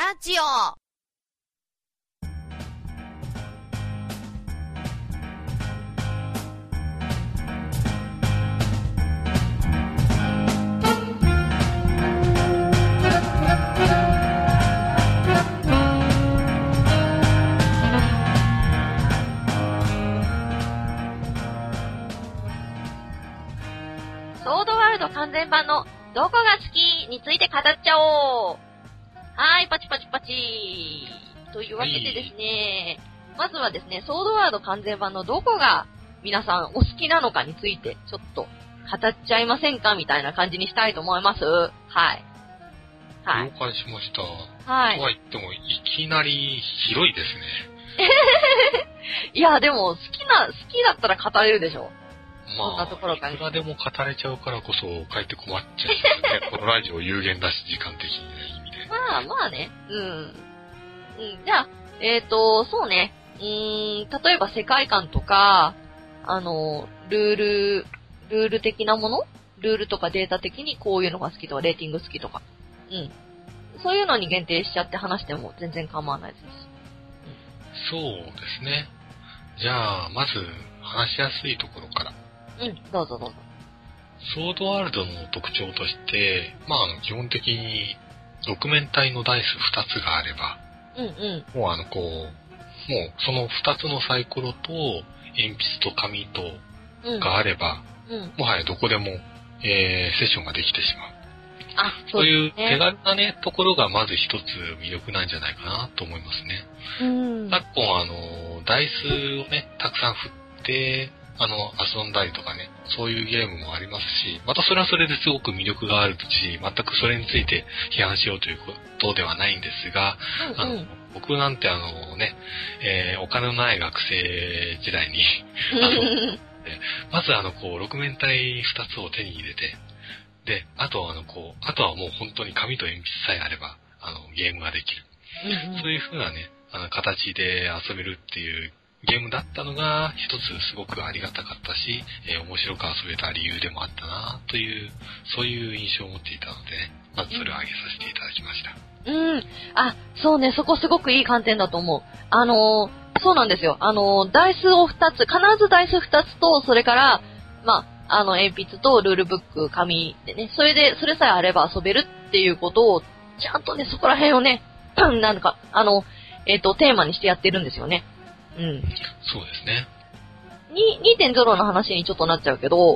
ラジオ。 ソードワールド完全版のどこが好きについて語っちゃおう。はーい、パチパチパチ。というわけでですね、まずはですね、ソードワールド完全版のどこが皆さんお好きなのかについてちょっと語っちゃいませんかみたいな感じにしたいと思います。はい。はい。 了解しました。 はい。 とは言っても、いきなり広いですね。 いや、でも好きだったら語れるでしょ。 まあ、 そんなところかいくらでも語れちゃうからこそ、かえって困っちゃうんですよね。このラジオ有限だし、時間的にね、意味で。 まあね。じゃあ、そうね。例えば世界観とか、ルール的なものルールとかデータ的にこういうのが好きとか、レーティング好きとか。そういうのに限定しちゃって話しても全然構わないです。 そうですね。じゃあ、まず、話しやすいところから。 どうぞどうぞ。 ソードワールドの特徴として、基本的に、6面体のダイス2つがあれば、もうその2つのサイコロと、鉛筆と紙と、があれば、もはやどこでも、セッションができてしまう。そういう手軽なね、ところがまず一つ魅力なんじゃないかなと思いますね。昨今ダイスをね、たくさん振って、遊んだりとかね、そういうゲームもありますし、またそれはそれですごく魅力があるし、全くそれについて批判しようということではないんですが、僕なんてお金のない学生時代に、まず6面体2つを手に入れて、で、あとはもう本当に紙と鉛筆さえあれば、ゲームができる。そういう風なね、形で遊べるっていうゲームだったのが、一つすごくありがたかったし、面白く遊べた理由でもあったなという、そういう印象を持っていたのでね、まずそれを挙げさせていただきました。 そうね、そこすごくいい観点だと思う。そうなんですよ。ダイスを2つ、必ずダイス2つと、それから、鉛筆とルールブック、紙でね、それさえあれば遊べるっていうことを、ちゃんとね、そこら辺をね、テーマにしてやってるんですよね。 そうですね。 2.0 の話にちょっとなっちゃうけど、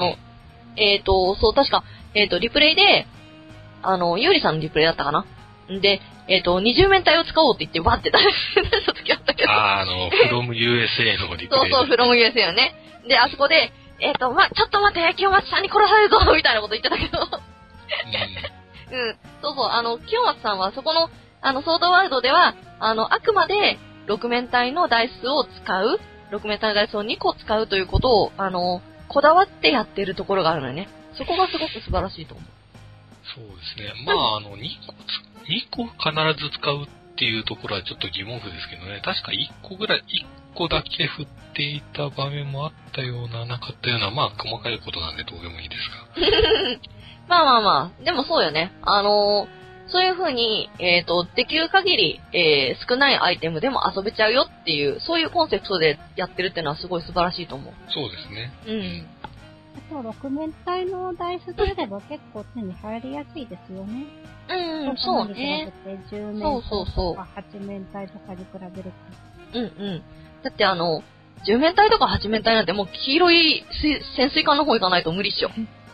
確か、リプレイで、ゆうりさんのリプレイだったかなで、20面体を使おうって言って、わって出した時あったけど。 from USA のリプレイ。 そう、from USA よね。で、あそこで、ちょっと待って、清松さんに殺されるぞみたいなこと言ってたけど。清松さんはそこの、ソードワールドでは、あくまで、6面体のダイスを使う、6面体のダイスを2個使うということを、こだわってやってるところがあるのよね。そこがすごく素晴らしいと思う。 そうですね。2個必ず使うっていうところはちょっと疑問符ですけどね。確か1個だけ振っていた場面もあったような、なかったような、細かいことなんでどうでもいいですが。でもそうよね。そういう風に、できる限り、少ないアイテムでも遊べちゃうよっていう、そういうコンセプトでやってるっていうのはすごい素晴らしいと思う。 そうですね。 あと、6面体のダイスとれば結構手に入りやすいですよね。 そうね。 10面体とか8面体とかに比べると。 だって10面体とか8面体なんてもう黄色い潜水艦の方行かないと無理っしょ。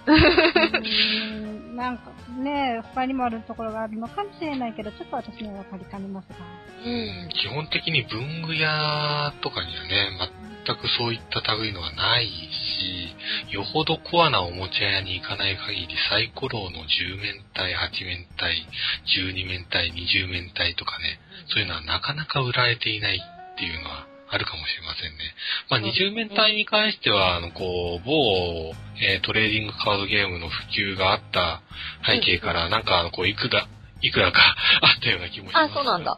なんかね、他にもあるところがあるのかもしれないけど、ちょっと私には分かりかねますが。 基本的に文具屋とかにはね、全くそういった類のはないし、よほどコアなおもちゃ屋に行かない限り、サイコロの10面体、8面体、12面体、20面体とかね、そういうのはなかなか売られていないっていうのはあるかもしれませんね。20面体に関しては、某、トレーディングカードゲームの普及があった背景から、いくらかあったような気もします。 そうなんだ。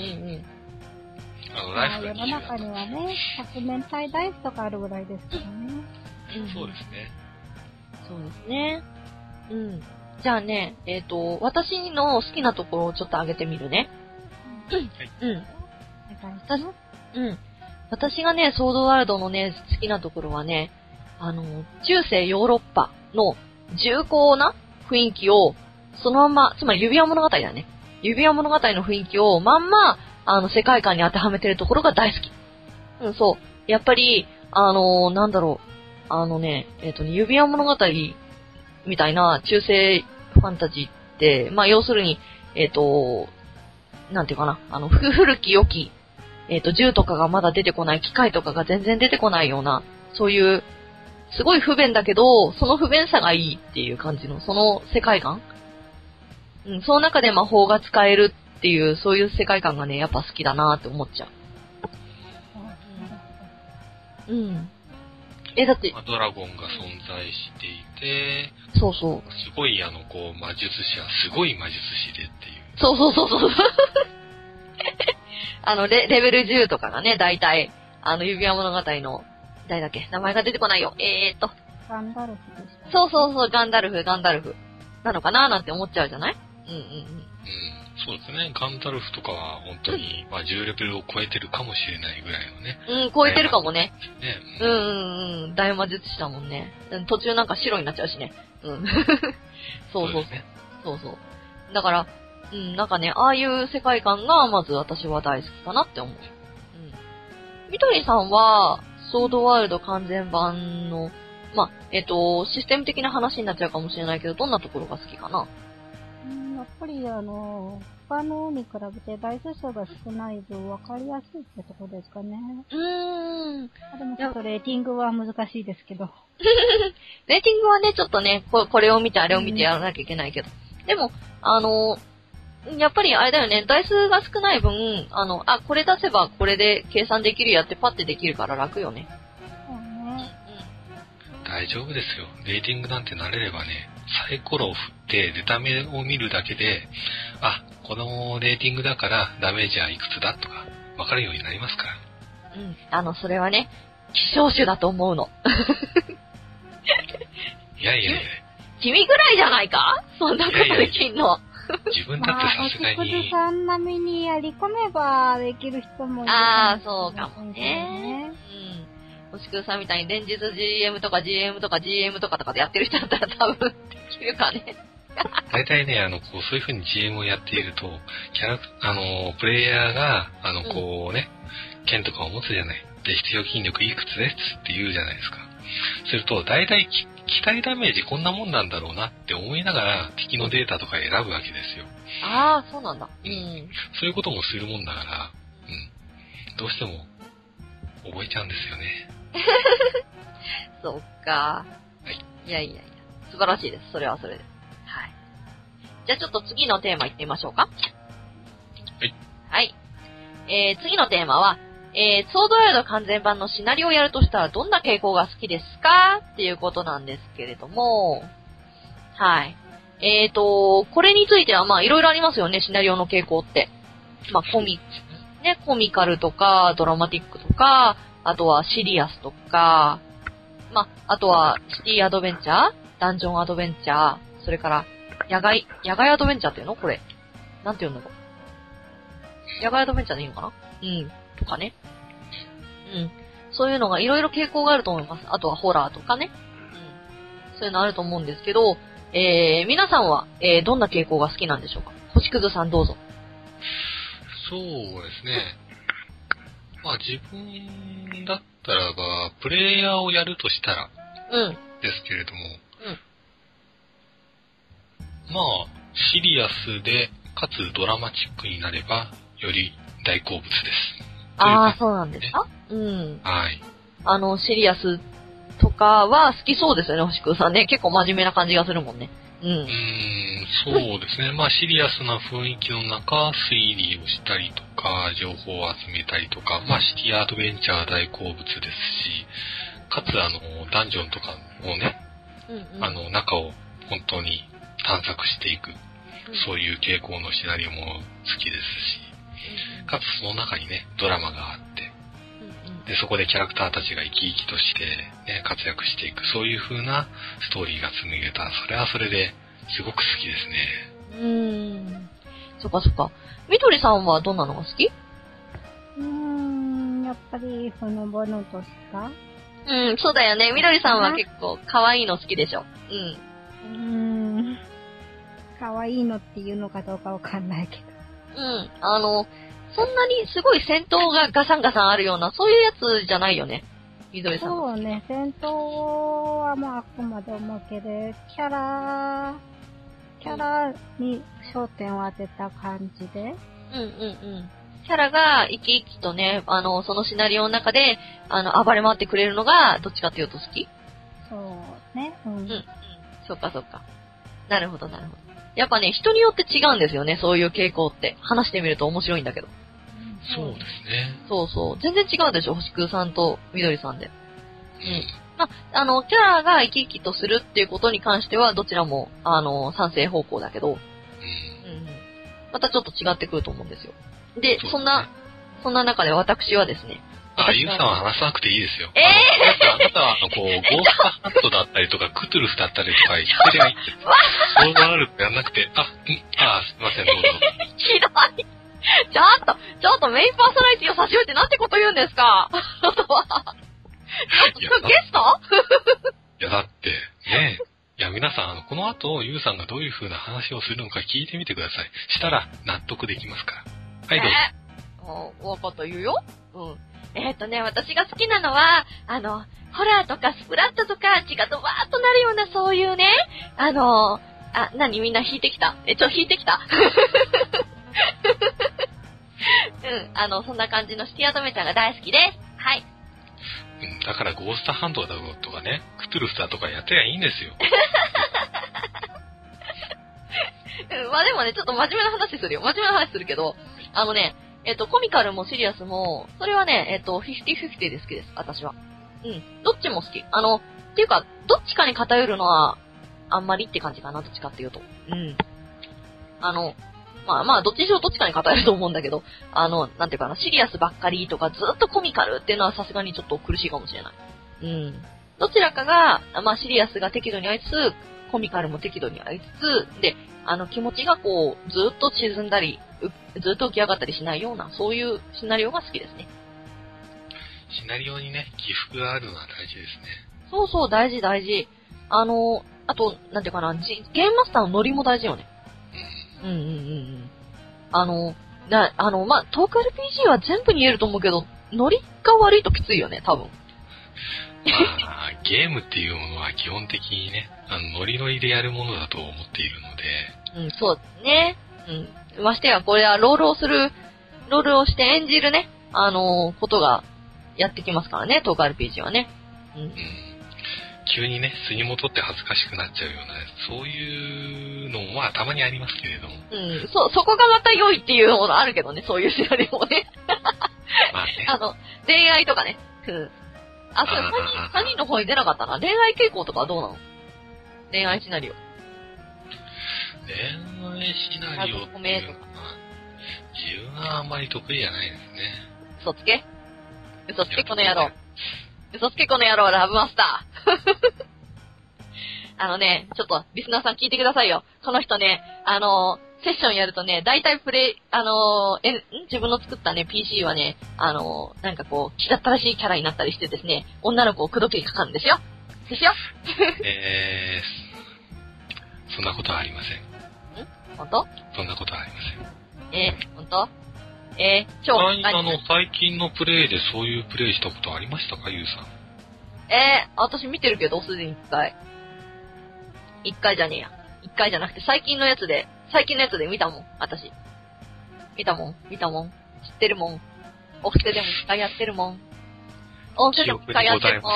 ライフが世の中にはね、100面体ダイスとかあるぐらいですからね。 そうですね。 そうですね。じゃあね、私の好きなところをちょっと挙げてみるね。 うん。私がね、ソードワールドのね、好きなところはね、中世ヨーロッパの重厚な雰囲気を、そのまんま、つまり指輪物語だね。指輪物語の雰囲気をまんま、世界観に当てはめてるところが大好き。うん、そう。やっぱり、なんだろう。指輪物語みたいな中世ファンタジーって、まあ、要するに、なんていうかな、古き良き、銃とかがまだ出てこない、機械とかが全然出てこないような、そういう、すごい不便だけど、その不便さがいいっていう感じの、その世界観。うん、その中で魔法が使えるっていう、そういう世界観がね、やっぱ好きだなって思っちゃう。うん。だって。 ドラゴンが存在していて、 そうそう。 すごい魔術師はすごい魔術師でっていう。 そうそうそうそう。レベル10とかがね、大体、指輪物語の、誰だっけ名前が出てこないよ。 ガンダルフでした。 そうそうそう、ガンダルフ。なのかななんて思っちゃうじゃない？ そうですね。ガンダルフとかは本当に、まあ10レベルを超えてるかもしれないぐらいのね。 うん、超えてるかもね。 ね。 大魔術師だもんね。途中なんか白になっちゃうしね。そうそう。そうそう。だから、なんかね、ああいう世界観がまず私は大好きかなって思う。みどりさんは、ソードワールド完全版の、システム的な話になっちゃうかもしれないけど、どんなところが好きかな？ やっぱり他のに比べて台数数が少ない分分かりやすいってとこですかね。でもちょっとレーティングは難しいですけど。 レーティングはね、ちょっとね、これを見てあれを見てやらなきゃいけないけど。でも、やっぱりあれだよね、台数が少ない分、これ出せばこれで計算できるやってパッてできるから楽よね。 大丈夫ですよ。レーティングなんて慣れればね、サイコロを振ってデタメを見るだけで、このレーティングだからダメージはいくつだとか分かるようになりますから。 それはね、希少種だと思うの。 いや。 君ぐらいじゃないか？そんなことできんの。 自分だってさすがに。 星屑さん並みにやり込めばできる人もいるかもしれない。 そうかもね。星屑さんみたいに連日 GM とか GM とか GM とかでやってる人だったら多分できるかね。 大体ね、そういう風に GM をやっていると、プレイヤーが、剣とかを持つじゃない。で、必要筋力いくつですって言うじゃないですか。すると、大体機体ダメージこんなもんなんだろうなって思いながら、敵のデータとか選ぶわけですよ。 そうなんだ。 そういうこともするもんだから、どうしても、覚えちゃうんですよね。 そっか。 はい。 いや。素晴らしいです。それはそれで。はい。じゃあちょっと次のテーマいってみましょうか。はい。次のテーマは、ソードワールド完全版のシナリオをやるとしたらどんな傾向が好きですかっていうことなんですけれども、はい。これについてはいろいろありますよね、シナリオの傾向って。コミカルとか、ドラマティックとか、あとはシリアスとか、あとはシティアドベンチャー、ダンジョンアドベンチャー、それから野外アドベンチャーっていうのこれ。なんて言うんだろう。野外アドベンチャーでいいのかな？とかね。そういうのがいろいろ傾向があると思います。あとはホラーとかね。そういうのあると思うんですけど、皆さんは、どんな傾向が好きなんでしょうか？星屑さんどうぞ。 そうですね。自分だったらば、プレイヤーをやるとしたら、ですけれども、シリアスで、かつドラマチックになれば、より大好物です。 そうなんですか？ はい。 シリアスとかは好きそうですよね、星屑さんね。結構真面目な感じがするもんね。 そうですね。シリアスな雰囲気の中、推理をしたりとか、情報を集めたりとか、シティアドベンチャー大好物ですし、かつダンジョンとかをね、中を本当に探索していく、そういう傾向のシナリオも好きですし、かつその中にね、ドラマがあって、で、そこでキャラクターたちが生き生きとして、ね、活躍していく、そういう風なストーリーが紡げた、それはそれですごく好きですね。 そっかそっか。みどりさんはどんなのが好き？ やっぱりほのぼのとした。 そうだよね。みどりさんは結構可愛いの好きでしょ。 可愛いのっていうのかどうかわかんないけど。 そんなにすごい戦闘がガサンガサンあるような、そういうやつじゃないよね。みどりさん。 そうね、戦闘はあくまでもけど、キャラに焦点を当てた感じで。 キャラが生き生きとね、そのシナリオの中で、暴れ回ってくれるのが、どっちかっていうと好き？ そうね。 そっかそっか。なるほどなるほど。やっぱね、人によって違うんですよね、そういう傾向って。話してみると面白いんだけど。 そうですね。 そうそう。全然違うでしょ、星空さんとみどりさんで。ま、キャラが生き生きとするっていうことに関しては、どちらも、賛成方向だけど、またちょっと違ってくると思うんですよ。で、そんな中で私はですね。 ゆうさんは話さなくていいですよ。あなたはゴーストハントだったりとか、クトゥルフだったりとか言ってりゃいい。そうなるとやんなくて、すいません、どうぞ。 ひどい。ちょっとメインパーソナリティを差し置いてなんてこと言うんですか？ゲスト？ いや、だって、ねえ。いや、皆さん、この後、ゆうさんがどういう風な話をするのか聞いてみてください。したら、納得できますから。はい、どうぞ。 わかった、言うよ。私が好きなのは、ホラーとかスプラットとか血がドバーッとなるようなそういうね、みんな引いてきた？引いてきた？そんな感じのシティアドベンチャーが大好きです。はい。 だからゴーストハンドだとかね、クトゥルフだとかやってりゃいいんですよ。 まあでもね、ちょっと真面目な話するよ。真面目な話するけど、コミカルもシリアスも、それはね、50-50で好きです、私は。どっちも好き。っていうか、どっちかに偏るのは、あんまりって感じかな、どっちかっていうと。まあ、どっちにしろどっちかに偏ると思うんだけど、なんていうかな、シリアスばっかりとかずっとコミカルっていうのはさすがにちょっと苦しいかもしれない。どちらかが、まあ、シリアスが適度にありつつ、コミカルも適度にありつつ、で、気持ちがこう、ずっと沈んだり、ずっと浮き上がったりしないような、そういうシナリオが好きですね。 シナリオにね、起伏があるのは大事ですね。 そうそう、大事大事。あと、なんていうかな、ゲームマスターのノリも大事よね。まあ、トーク RPG は全部に言えると思うけど、ノリが悪いときついよね、多分。 ゲームっていうものは基本的にね、ノリノリでやるものだと思っているので。 そうですね。ましてや、これはロールをして演じるね、ことがやってきますからね、トーク RPG はね。 急にね、素に戻って恥ずかしくなっちゃうような、そういうのもまあたまにありますけれども。 そこがまた良いっていうものあるけどね、そういうシナリオもね。 まあね。 恋愛とかね。3人の方に出なかったな。恋愛傾向とかはどうなの？恋愛シナリオ。 恋愛シナリオっていうのは、自分はあんまり得意じゃないですね。 嘘つけこの野郎。嘘つけこの野郎、ラブマスター。ちょっと、リスナーさん聞いてくださいよ。この人ね、セッションやるとね、大体自分の作ったね、PC はね、なんかこう、気だったらしいキャラになったりしてですね、女の子を口説きにかかるんですよ。 そんなことはありません。 本当？ そんなことはありません。本当？ 最近のプレイでそういうプレイしたことありましたか、ゆうさん。 私見てるけど、すでに1回。1回じゃねえや。1回じゃなくて、最近のやつで見たもん、私。見たもん。知ってるもん。お布施でも1回やってるもん。温泉でも1回やってるもん。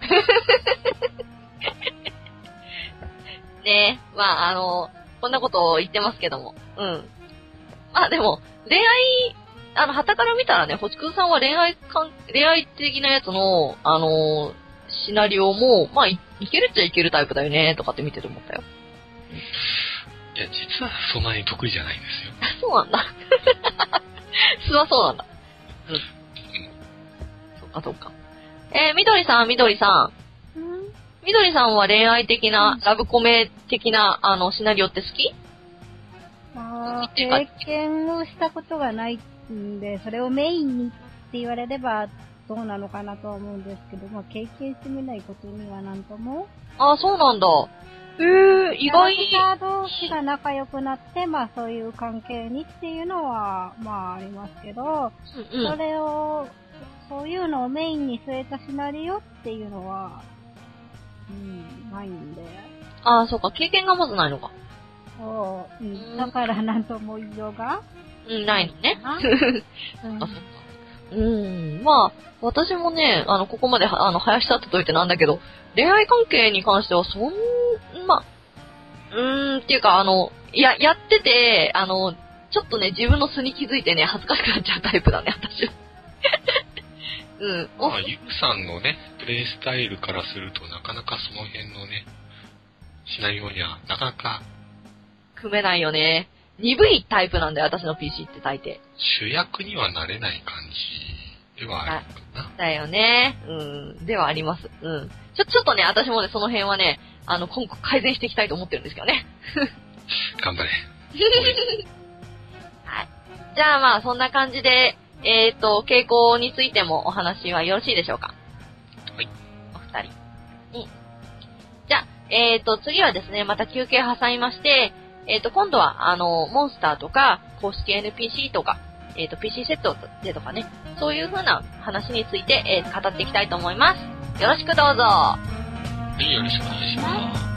ねえ、まあ、こんなことを言ってますけども。まあでも、恋愛、旗から見たらね、星屑さんは恋愛的なやつの、シナリオも、まあ、いけるっちゃいけるタイプだよね、とかって見てて思ったよ。 いや、実はそんなに得意じゃないんですよ。 そうなんだ。素はそうなんだ。そっか。みどりさん。みどりさんは恋愛的な、ラブコメ的な、シナリオって好き？ まあ、経験をしたことがないんで、それをメインにって言われればどうなのかなとは思うんですけど、まあ、経験してみないことにはなんとも。 ああ、そうなんだ。意外に。 キャラクター同士が仲良くなって、まあそういう関係にっていうのは、まあありますけど、それを、そういうのをメインに据えたシナリオっていうのは、ないんで。 ああ、そうか、経験がまずないのか。 そう、だからなんとも言いようが。 ないのね。あ、そうか。まあ、私もね、ここまで、林立ってといてなんだけど、恋愛関係に関しては、っていうか、やってて、ちょっとね、自分の素に気づいてね、恥ずかしくなっちゃうタイプだね、私は。 まあ、ゆうさんのね、プレイスタイルからすると、なかなかその辺のね、シナリオには、なかなか、 組めないよね。鈍いタイプなんだよ、私の PC って大抵。 主役にはなれない感じではあるかな。 だよね。ではあります。ちょっとね、私もね、その辺はね、今後改善していきたいと思ってるんですけどね。 頑張れ。 はい。じゃあまあ、そんな感じで、傾向についてもお話はよろしいでしょうか？ はい。 お二人。じゃあ、次はですね、また休憩挟みまして、今度は、モンスターとか、公式 NPC とか、PC セットでとかね、そういう風な話について、語っていきたいと思います。よろしくどうぞ。 はい、よろしくお願いします。